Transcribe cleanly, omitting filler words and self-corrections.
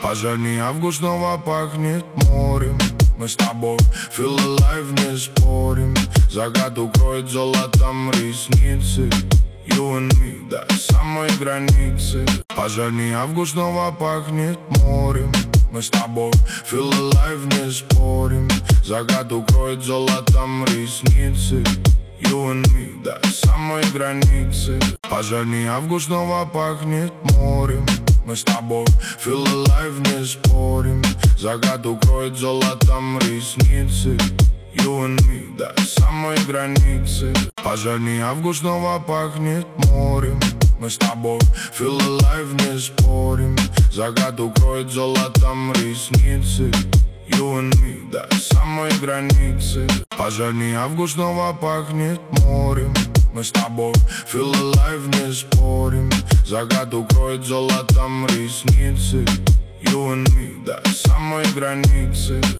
Пожарний август снова пахнет морем. Мы с тобой feel alive, не спорим. Закат укроет золотом ресницы. You and me до самой границы. Пожарный август снова пахнет морем. Мы с тобой feel alive, не спорим. Закат укроет золотом ресницы. You and me до самой границы. Пожарный август снова пахнет морем. Мы с тобой feel alive, не спорим. Закат укроет золотом ресницы. You and me до самой границы. Пожарный август снова пахнет морем. Мы с тобой feel alive, не спорим. Закат укроет золотом ресницы. You and me до самой границы. Пожарный август снова пахнет морем. Мы с тобой feel alive, не спорим. Закат укроет золотом ресницы. You and me до самой границы.